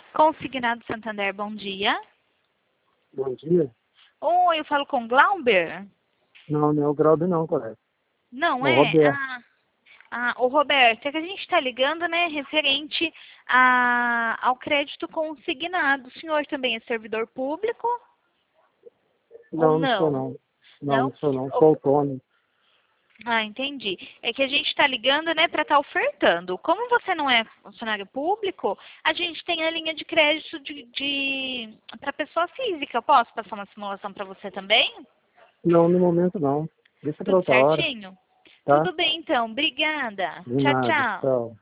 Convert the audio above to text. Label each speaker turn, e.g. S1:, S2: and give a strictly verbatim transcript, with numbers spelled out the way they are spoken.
S1: Consignado Santander, bom dia.
S2: Bom dia.
S1: Oi, eu falo com Glauber?
S2: Não, não é o Grauber não, colega.
S1: Não
S2: É o
S1: é?
S2: Roberto.
S1: Ah, ah, o Roberto, é que a gente está ligando, né, referente a, ao crédito consignado. O senhor também é servidor público? Ou
S2: Não, não sou
S1: não?
S2: não. Não,
S1: Não?
S2: não sou não.
S1: O-
S2: Sou autônomo.
S1: Ah, entendi. É que a gente está ligando, né, para estar ofertando. Como você não é funcionário público, a gente tem a linha de crédito de, de para pessoa física. Eu posso passar uma simulação para você também?
S2: Não, no momento não. Deixa pra
S1: Tudo
S2: outra hora,
S1: certinho?
S2: tá?
S1: Tudo bem, então. Obrigada.
S2: De
S1: Tchau,
S2: nada.
S1: tchau.
S2: Tchau.